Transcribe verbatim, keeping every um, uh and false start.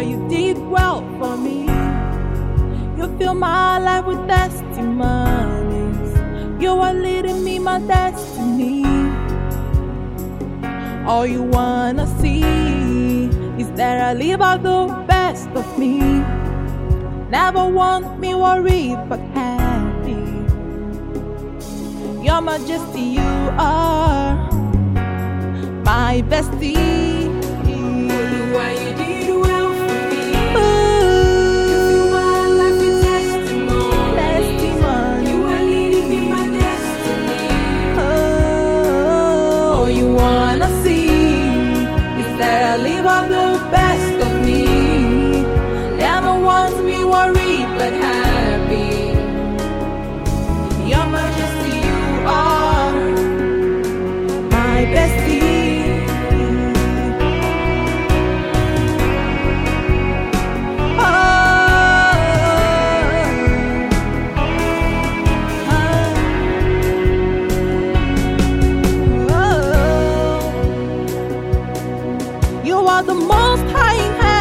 Lord, you did well for me. You fill my life with testimonies. You are leading me my destiny. All you wanna see is that I live out the best of me. Never want me worried but happy. Your Majesty, you are my bestie. Why you did well for me. Ooh, You fill my life with testimony. testimony. You are leading me my destiny. Oh, all you wanna see is that I live out the best of me. Never want me worried but happy. Your Majesty, you are my bestie. You are the most high in heaven.